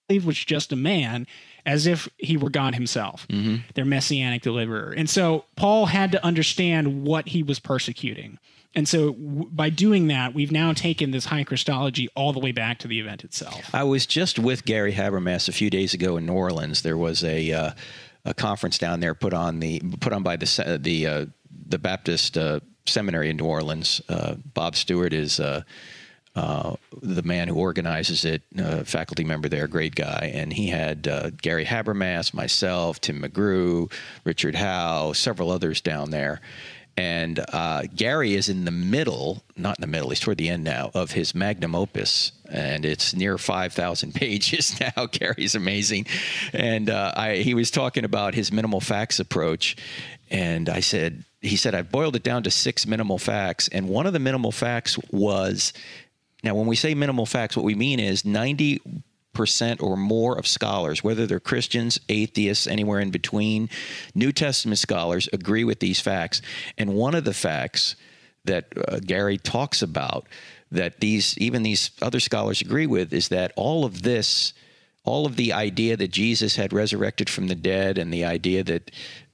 was just a man, as if he were God himself, their messianic deliverer. And so Paul had to understand what he was persecuting. And so by doing that, we've now taken this high Christology all the way back to the event itself. I was just with Gary Habermas a few days ago in New Orleans. There was a conference down there put on by the Baptist Seminary in New Orleans. Bob Stewart is the man who organizes it, faculty member there, great guy. And he had Gary Habermas, myself, Tim McGrew, Richard Howe, several others down there. And Gary is in the middle, not in the middle, he's toward the end now, of his magnum opus. And it's near 5,000 pages now. Gary's amazing. And he was talking about his minimal facts approach. And he said, I've boiled it down to 6 minimal facts. And one of the minimal facts was, now when we say minimal facts, what we mean is 90% or more of scholars, whether they're Christians, atheists, anywhere in between, New Testament scholars agree with these facts. And one of the facts that Gary talks about that even these other scholars agree with is that all of the idea that Jesus had resurrected from the dead and the idea that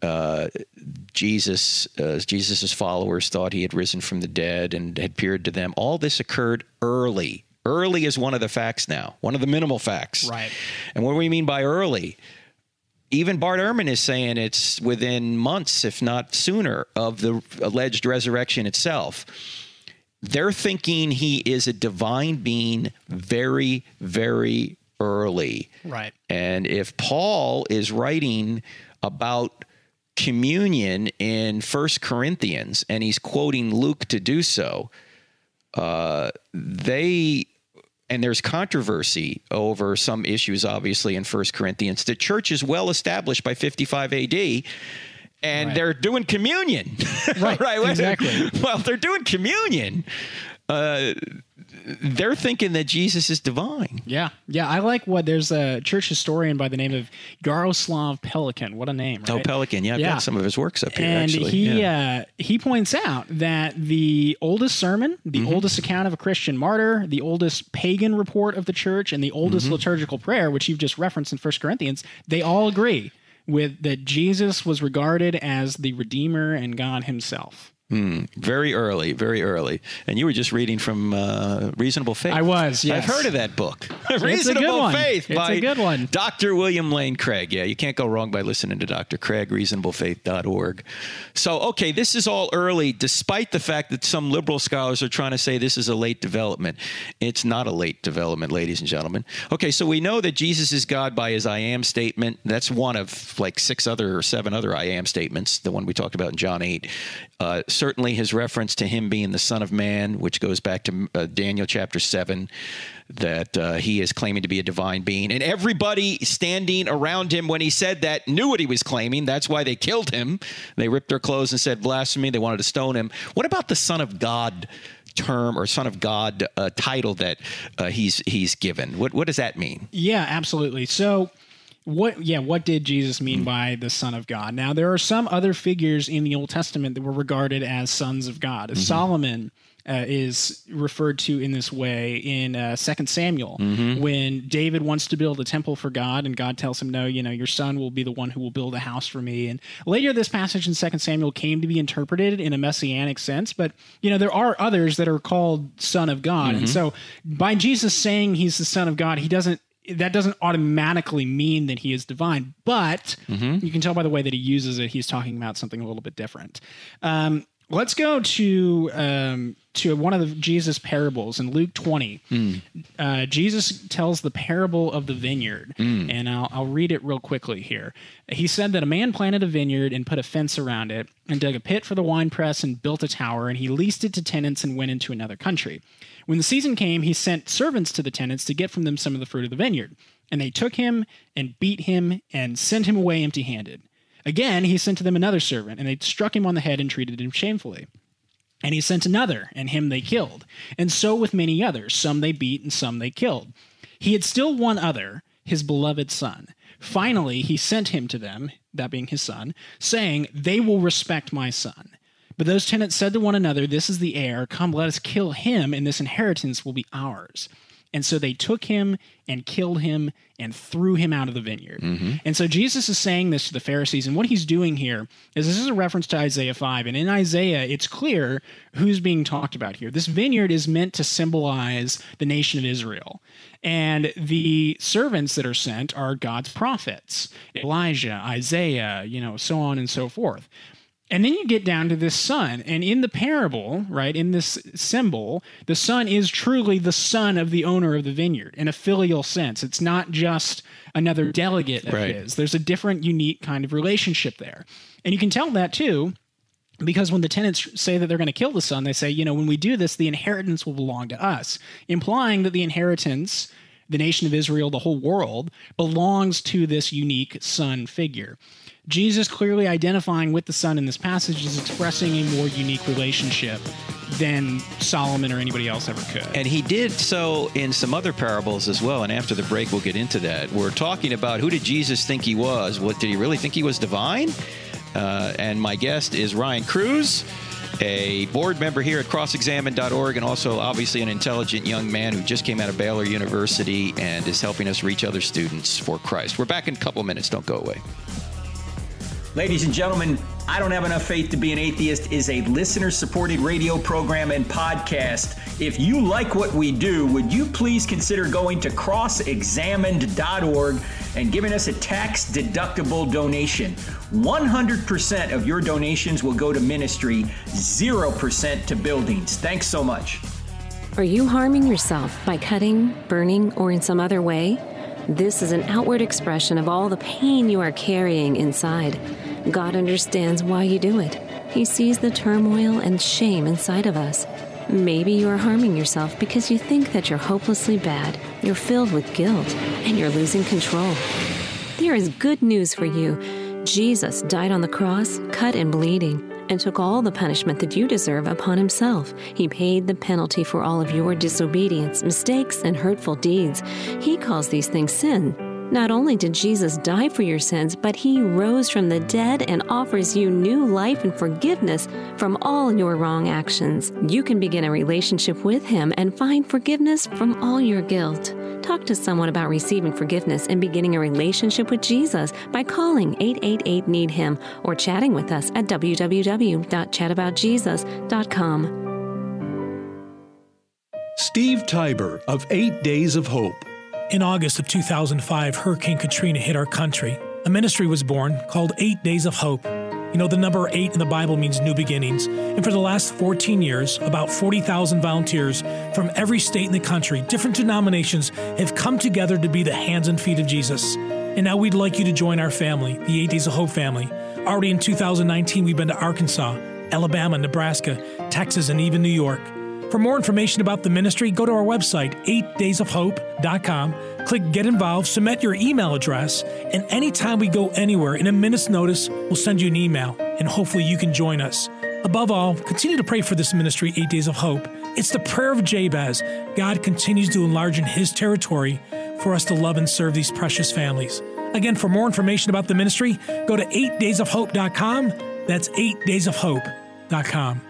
Jesus's followers thought he had risen from the dead and had appeared to them, all this occurred early. Early is one of the facts now, one of the minimal facts. Right. And what do we mean by early? Even Bart Ehrman is saying it's within months, if not sooner, of the alleged resurrection itself. They're thinking he is a divine being very, very early. Right. And if Paul is writing about communion in 1 Corinthians and he's quoting Luke to do so, and there's controversy over some issues, obviously, in 1 Corinthians. The church is well established by 55 AD, and they're doing communion. Right, exactly. Well, they're doing communion. They're thinking that Jesus is divine. Yeah. I like there's a church historian by the name of Yaroslav Pelikan. What a name, right? Oh, Pelikan. Yeah, I've got some of his works up here, and actually. he points out that the oldest sermon, the oldest account of a Christian martyr, the oldest pagan report of the church, and the oldest liturgical prayer, which you've just referenced in 1 Corinthians, they all agree with that Jesus was regarded as the Redeemer and God himself. Very early, very early. And you were just reading from Reasonable Faith. I was, yes. I've heard of that book. Reasonable Faith by a good one. Dr. William Lane Craig. Yeah, you can't go wrong by listening to Dr. Craig, reasonablefaith.org. So, okay, this is all early, despite the fact that some liberal scholars are trying to say this is a late development. It's not a late development, ladies and gentlemen. Okay, so we know that Jesus is God by his I am statement. That's one of like 7 other I am statements, the one we talked about in John 8. Certainly his reference to him being the Son of Man, which goes back to Daniel chapter 7, that he is claiming to be a divine being. And everybody standing around him when he said that knew what he was claiming. That's why they killed him. They ripped their clothes and said blasphemy. They wanted to stone him. What about the Son of God term or Son of God title that he's given? What does that mean? Yeah, absolutely. So what did Jesus mean by the Son of God? Now, there are some other figures in the Old Testament that were regarded as sons of God. Solomon is referred to in this way in 2 Samuel, when David wants to build a temple for God, and God tells him, no, your son will be the one who will build a house for me. And later, this passage in 2 Samuel came to be interpreted in a messianic sense, but, there are others that are called Son of God. And so by Jesus saying he's the Son of God, that doesn't automatically mean that he is divine, but you can tell by the way that he uses it, he's talking about something a little bit different. Let's go to one of Jesus' parables in Luke 20. Jesus tells the parable of the vineyard, and I'll read it real quickly here. He said that a man planted a vineyard and put a fence around it and dug a pit for the winepress and built a tower, and he leased it to tenants and went into another country. When the season came, he sent servants to the tenants to get from them some of the fruit of the vineyard. And they took him and beat him and sent him away empty-handed. Again, he sent to them another servant, and they struck him on the head and treated him shamefully. And he sent another, and him they killed. And so with many others, some they beat and some they killed. He had still one other, his beloved son. Finally, he sent him to them, that being his son, saying, they will respect my son. But those tenants said to one another, this is the heir. Come, let us kill him, and this inheritance will be ours. And so they took him and killed him and threw him out of the vineyard. And so Jesus is saying this to the Pharisees. And what he's doing here is this is a reference to Isaiah 5. And in Isaiah, it's clear who's being talked about here. This vineyard is meant to symbolize the nation of Israel. And the servants that are sent are God's prophets, Elijah, Isaiah, so on and so forth. And then you get down to this son. And in the parable, right, in this symbol, the son is truly the son of the owner of the vineyard in a filial sense. It's not just another delegate of his. There's a different, unique kind of relationship there. And you can tell that, too, because when the tenants say that they're going to kill the son, they say, when we do this, the inheritance will belong to us, implying that the inheritance, the nation of Israel, the whole world, belongs to this unique son figure. Jesus clearly identifying with the son in this passage is expressing a more unique relationship than Solomon or anybody else ever could. And he did so in some other parables as well, and after the break we'll get into that. We're talking about who did Jesus think he was? What, did he really think he was divine? And my guest is Ryan Cruz, a board member here at crossexamine.org, and also obviously an intelligent young man who just came out of Baylor University and is helping us reach other students for Christ. We're back in a couple of minutes. Don't go away. Ladies and gentlemen, I Don't Have Enough Faith to Be an Atheist is a listener-supported radio program and podcast. If you like what we do, would you please consider going to crossexamined.org and giving us a tax-deductible donation? 100% of your donations will go to ministry, 0% to buildings. Thanks so much. Are you harming yourself by cutting, burning, or in some other way? This is an outward expression of all the pain you are carrying inside. God understands why you do it. He sees the turmoil and shame inside of us. Maybe you are harming yourself because you think that you're hopelessly bad, you're filled with guilt, and you're losing control. There is good news for you. Jesus died on the cross, cut and bleeding, and took all the punishment that you deserve upon himself. He paid the penalty for all of your disobedience, mistakes, and hurtful deeds. He calls these things sin. Not only did Jesus die for your sins, but he rose from the dead and offers you new life and forgiveness from all your wrong actions. You can begin a relationship with him and find forgiveness from all your guilt. Talk to someone about receiving forgiveness and beginning a relationship with Jesus by calling 888-NEED-HIM or chatting with us at www.chataboutjesus.com. Steve Tiber of 8 Days of Hope. In August of 2005, Hurricane Katrina hit our country. A ministry was born called 8 Days of Hope. The number 8 in the Bible means new beginnings. And for the last 14 years, about 40,000 volunteers from every state in the country, different denominations, have come together to be the hands and feet of Jesus. And now we'd like you to join our family, the 8 Days of Hope family. Already in 2019, we've been to Arkansas, Alabama, Nebraska, Texas, and even New York. For more information about the ministry, go to our website, 8daysofhope.com, click Get Involved, submit your email address, and anytime we go anywhere, in a minute's notice, we'll send you an email, and hopefully you can join us. Above all, continue to pray for this ministry, 8 Days of Hope. It's the prayer of Jabez. God continues to enlarge in his territory for us to love and serve these precious families. Again, for more information about the ministry, go to 8daysofhope.com. That's 8daysofhope.com.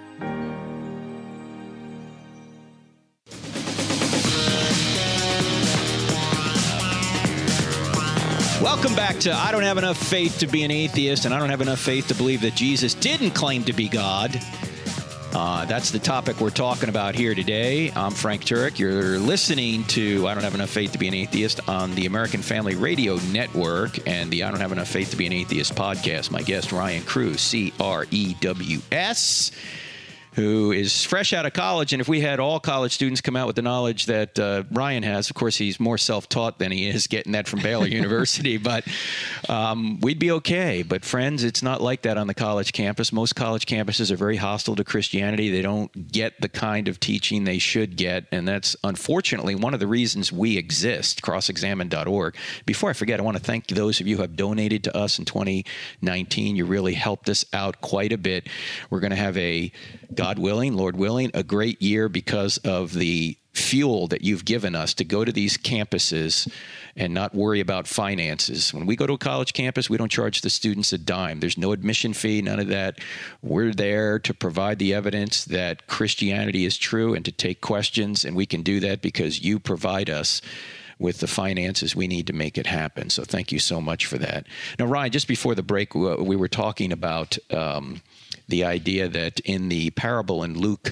Welcome back to I Don't Have Enough Faith to Be an Atheist, and I don't have enough faith to believe that Jesus didn't claim to be God. That's the topic we're talking about here today. I'm Frank Turek. You're listening to I Don't Have Enough Faith to Be an Atheist on the American Family Radio Network and the I Don't Have Enough Faith to Be an Atheist podcast. My guest, Ryan Cruz, C-R-E-W-S, who is fresh out of college. And if we had all college students come out with the knowledge that Ryan has, of course, he's more self-taught than he is getting that from Baylor University, but we'd be okay. But friends, it's not like that on the college campus. Most college campuses are very hostile to Christianity. They don't get the kind of teaching they should get. And that's unfortunately one of the reasons we exist, crossexamine.org. Before I forget, I want to thank those of you who have donated to us in 2019. You really helped us out quite a bit. We're going to have God willing, Lord willing, a great year because of the fuel that you've given us to go to these campuses and not worry about finances. When we go to a college campus, we don't charge the students a dime. There's no admission fee, none of that. We're there to provide the evidence that Christianity is true and to take questions, and we can do that because you provide us with the finances we need to make it happen. So thank you so much for that. Now, Ryan, just before the break, we were talking about the idea that in the parable in Luke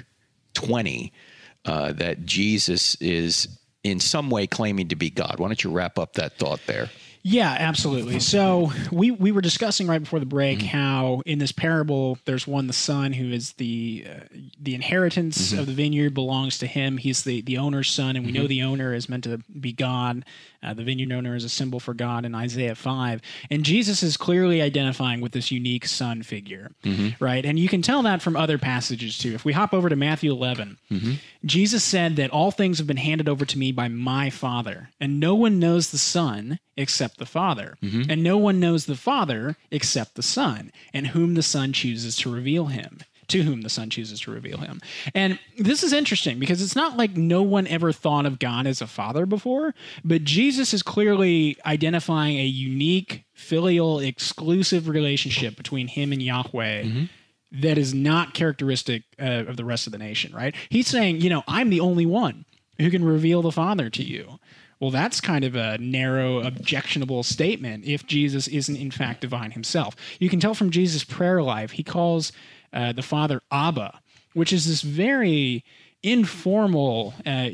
20, that Jesus is in some way claiming to be God. Why don't you wrap up that thought there? Yeah, absolutely. So we were discussing right before the break how in this parable there's the son who is the inheritance of the vineyard belongs to him. He's the owner's son, and we know the owner is meant to be God. The vineyard owner is a symbol for God in Isaiah 5. And Jesus is clearly identifying with this unique son figure, right? And you can tell that from other passages too. If we hop over to Matthew 11, Jesus said that all things have been handed over to me by my Father, and no one knows the Son except the Father, and no one knows the Father except the Son, and whom the Son chooses to reveal him. To whom the Son chooses to reveal him. And this is interesting because it's not like no one ever thought of God as a father before, but Jesus is clearly identifying a unique, filial, exclusive relationship between him and Yahweh that is not characteristic of the rest of the nation, right? He's saying, I'm the only one who can reveal the Father to you. Well, that's kind of a narrow, objectionable statement if Jesus isn't in fact divine himself. You can tell from Jesus' prayer life, he calls the Father Abba, which is this very informal,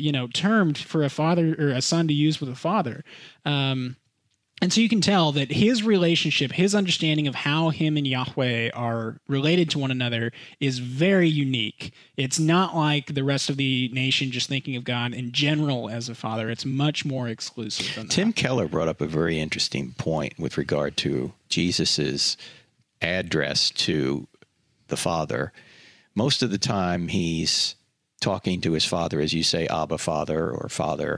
term for a father or a son to use with a father. And so you can tell that his relationship, his understanding of how him and Yahweh are related to one another is very unique. It's not like the rest of the nation just thinking of God in general as a father. It's much more exclusive than that. Tim Keller brought up a very interesting point with regard to Jesus's address to the Father. Most of the time he's talking to his Father, as you say, Abba, Father, or Father.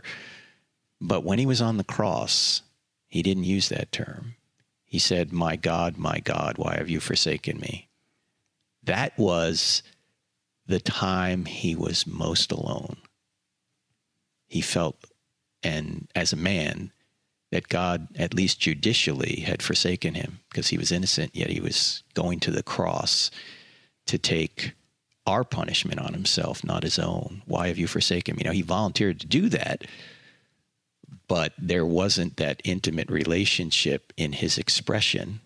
But when he was on the cross, he didn't use that term. He said, my God, why have you forsaken me? That was the time he was most alone. He felt, and as a man, that God, at least judicially, had forsaken him because he was innocent, yet he was going to the cross to take our punishment on himself, not his own. Why have you forsaken me? Now, he volunteered to do that, but there wasn't that intimate relationship in his expression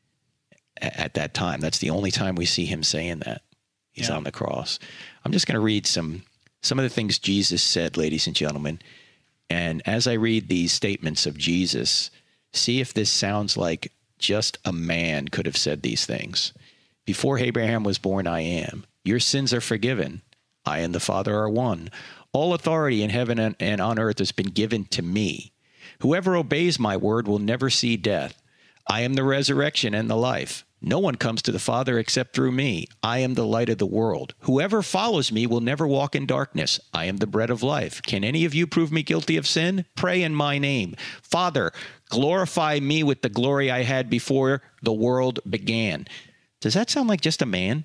at that time. That's the only time we see him saying that. He's on the cross. I'm just going to read some of the things Jesus said, ladies and gentlemen. And as I read these statements of Jesus, see if this sounds like just a man could have said these things. Before Abraham was born, I am. Your sins are forgiven. I and the Father are one. All authority in heaven and on earth has been given to me. Whoever obeys my word will never see death. I am the resurrection and the life. No one comes to the Father except through me. I am the light of the world. Whoever follows me will never walk in darkness. I am the bread of life. Can any of you prove me guilty of sin? Pray in my name. Father, glorify me with the glory I had before the world began. Does that sound like just a man?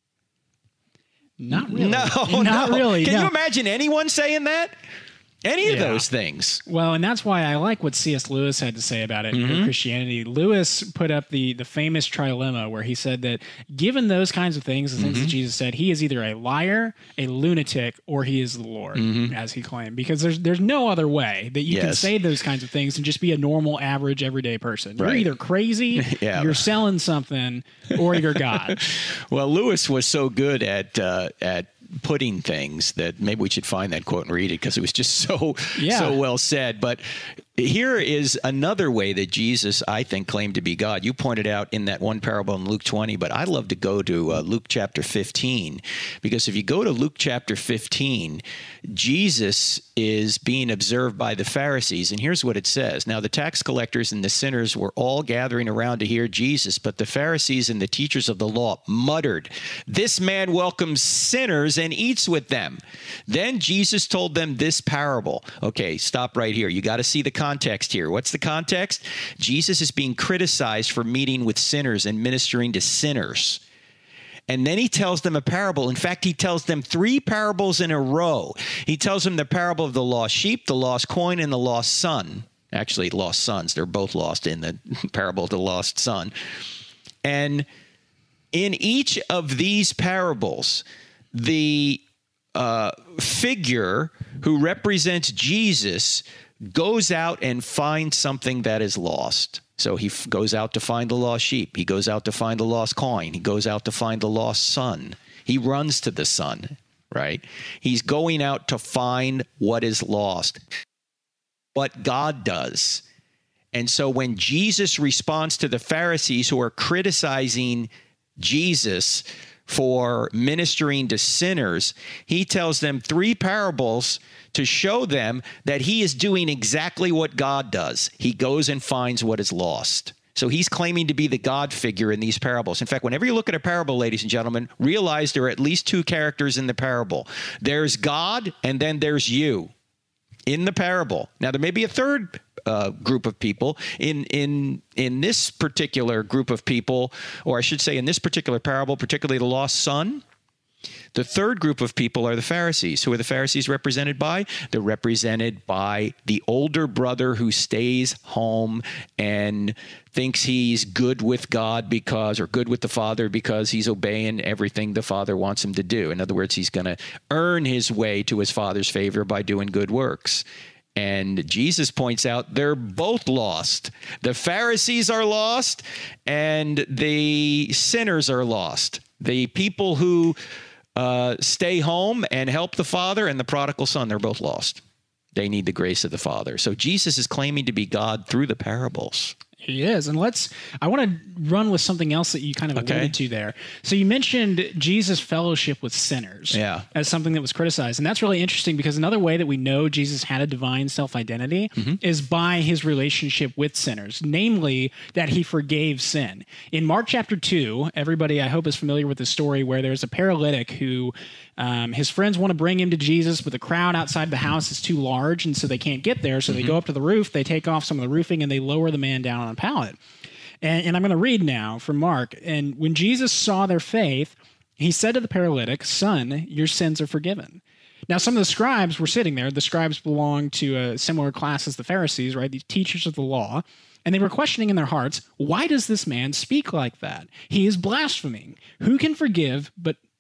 Not really. Not really. Can you imagine anyone saying that? Any of those things. Well, and that's why I like what C.S. Lewis had to say about it in Christianity. Lewis put up the famous trilemma where he said that given those kinds of things, the things that Jesus said, he is either a liar, a lunatic, or he is the Lord, as he claimed. Because there's no other way that you can say those kinds of things and just be a normal, average, everyday person. You're either crazy, you're selling something, or you're God. Well, Lewis was so good at putting things that maybe we should find that quote and read it because it was just so well said. But here is another way that Jesus, I think, claimed to be God. You pointed out in that one parable in Luke 20, but I love to go to Luke chapter 15, because if you go to Luke chapter 15, Jesus is being observed by the Pharisees, and here's what it says. Now, the tax collectors and the sinners were all gathering around to hear Jesus, but the Pharisees and the teachers of the law muttered, "This man welcomes sinners and eats with them." Then Jesus told them this parable. Okay, stop right here. You got to see the context here. What's the context? Jesus is being criticized for meeting with sinners and ministering to sinners. And then he tells them a parable. In fact, he tells them 3 parables in a row. He tells them the parable of the lost sheep, the lost coin, and the lost son. Actually, lost sons. They're both lost in the parable of the lost son. And in each of these parables, the figure who represents Jesus goes out and finds something that is lost. So he goes out to find the lost sheep. He goes out to find the lost coin. He goes out to find the lost son. He runs to the son, right? He's going out to find what is lost. What God does. And so when Jesus responds to the Pharisees who are criticizing Jesus for ministering to sinners, he tells them 3 parables to show them that he is doing exactly what God does. He goes and finds what is lost. So he's claiming to be the God figure in these parables. In fact, whenever you look at a parable, ladies and gentlemen, realize there are at least 2 characters in the parable. There's God, and then there's you in the parable. Now, there may be a third group of people in this particular group of people, or I should say in this particular parable, particularly the lost son. The third group of people are the Pharisees. Who are the Pharisees represented by? They're represented by the older brother who stays home and thinks he's good with God or good with the Father because he's obeying everything the Father wants him to do. In other words, he's going to earn his way to his Father's favor by doing good works. And Jesus points out they're both lost. The Pharisees are lost and the sinners are lost. The people who stay home and help the Father and the prodigal son, they're both lost. They need the grace of the Father. So Jesus is claiming to be God through the parables. He is. And I want to run with something else that you kind of alluded to there. So you mentioned Jesus' fellowship with sinners as something that was criticized. And that's really interesting because another way that we know Jesus had a divine self-identity is by his relationship with sinners, namely that he forgave sin. In Mark chapter 2, everybody I hope is familiar with the story where there's a paralytic who his friends want to bring him to Jesus, but the crowd outside the house is too large, and so they can't get there. So they go up to the roof, they take off some of the roofing, and they lower the man down on a pallet. And I'm going to read now from Mark. And when Jesus saw their faith, he said to the paralytic, "Son, your sins are forgiven." Now, some of the scribes were sitting there. The scribes belonged to a similar class as the Pharisees, right? These teachers of the law. And they were questioning in their hearts, why does this man speak like that? He is blaspheming. Who can forgive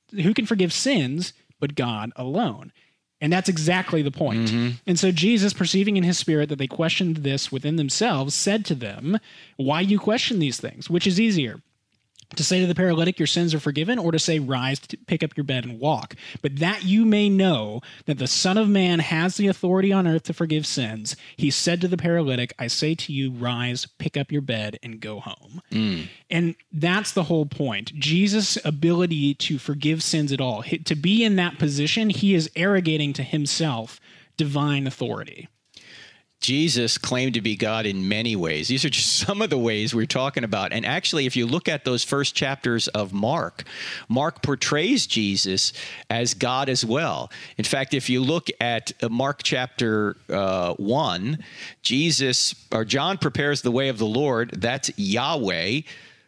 sins but God alone? And that's exactly the point. And so Jesus, perceiving in his spirit that they questioned this within themselves, said to them, "Why you question these things? Which is easier? To say to the paralytic, your sins are forgiven, or to say, rise, pick up your bed and walk? But that you may know that the Son of Man has the authority on earth to forgive sins, he said to the paralytic, I say to you, rise, pick up your bed and go home." And that's the whole point. Jesus' ability to forgive sins at all, to be in that position, he is arrogating to himself divine authority. Jesus claimed to be God in many ways. These are just some of the ways we're talking about. And actually, if you look at those first chapters of Mark, Mark portrays Jesus as God as well. In fact, if you look at Mark chapter 1, John prepares the way of the Lord. That's Yahweh.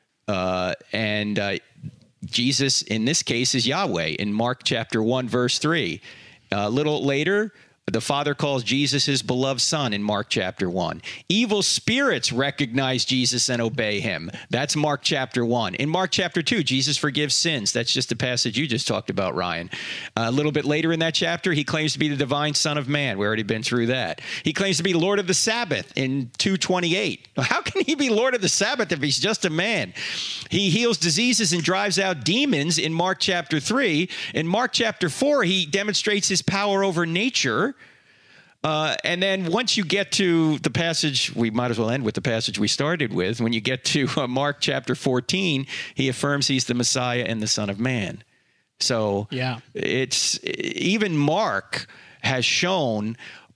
Jesus, in this case, is Yahweh in Mark chapter 1, verse 3. A little later, the Father calls Jesus his beloved Son in Mark chapter 1. Evil spirits recognize Jesus and obey him. That's Mark chapter 1. In Mark chapter 2, Jesus forgives sins. That's just the passage you just talked about, Ryan. A little bit later in that chapter, he claims to be the divine Son of Man. We've already been through that. He claims to be Lord of the Sabbath in 2:28. How can he be Lord of the Sabbath if he's just a man? He heals diseases and drives out demons in Mark chapter 3. In Mark chapter 4, he demonstrates his power over nature. And then once you get to the passage, we might as well end with the passage we started with. When you get to Mark chapter 14, he affirms he's the Messiah and the Son of Man. So it's even Mark has shown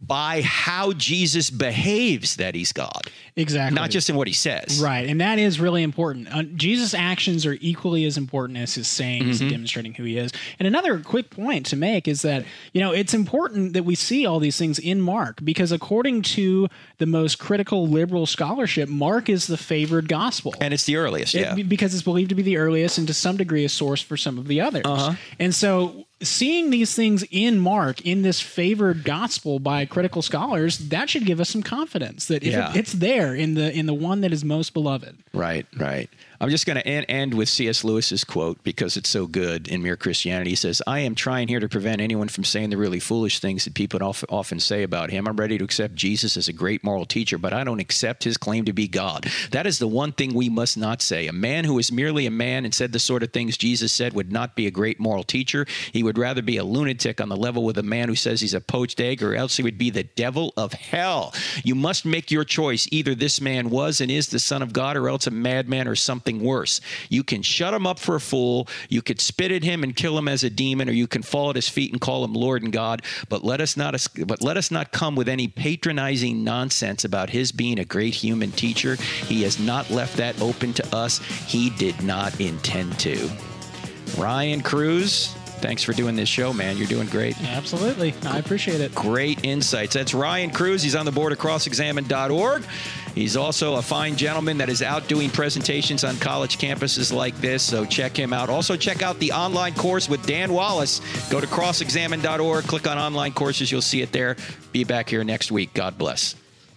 by how Jesus behaves that he's God. Exactly. Not just in what he says. Right. And that is really important. Jesus' actions are equally as important as his sayings and demonstrating who he is. And another quick point to make is that, it's important that we see all these things in Mark, because according to the most critical liberal scholarship, Mark is the favored gospel. And it's the earliest, because it's believed to be the earliest and to some degree a source for some of the others. And so seeing these things in Mark, in this favored gospel by critical scholars, that should give us some confidence that if it's there in the one that is most beloved. Right. I'm just going to end with C.S. Lewis's quote because it's so good in Mere Christianity. He says, I am trying here to prevent anyone from saying the really foolish things that people often say about him. I'm ready to accept Jesus as a great moral teacher, but I don't accept his claim to be God. That is the one thing we must not say. A man who is merely a man and said the sort of things Jesus said would not be a great moral teacher. He would rather be a lunatic on the level with a man who says he's a poached egg, or else he would be the devil of hell. You must make your choice. Either this man was and is the Son of God, or else a madman or something worse. You can shut him up for a fool, you could spit at him and kill him as a demon, or you can fall at his feet and call him Lord and God, but let us not come with any patronizing nonsense about his being a great human teacher. He has not left that open to us. He did not intend to. Ryan Cruz, thanks for doing this show, man. You're doing great. Absolutely. I appreciate it. Great insights. That's Ryan Cruz. He's on the board of crossexamine.org. He's also a fine gentleman that is out doing presentations on college campuses like this, so check him out. Also, check out the online course with Dan Wallace. Go to crossexamine.org, click on online courses. You'll see it there. Be back here next week. God bless.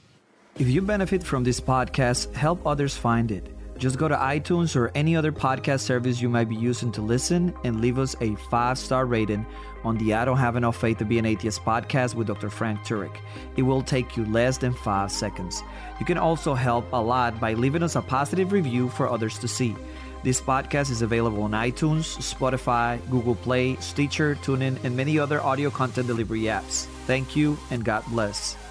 If you benefit from this podcast, help others find it. Just go to iTunes or any other podcast service you might be using to listen and leave us a 5-star rating on the I Don't Have Enough Faith to Be an Atheist podcast with Dr. Frank Turek. It will take you less than 5 seconds. You can also help a lot by leaving us a positive review for others to see. This podcast is available on iTunes, Spotify, Google Play, Stitcher, TuneIn, and many other audio content delivery apps. Thank you and God bless.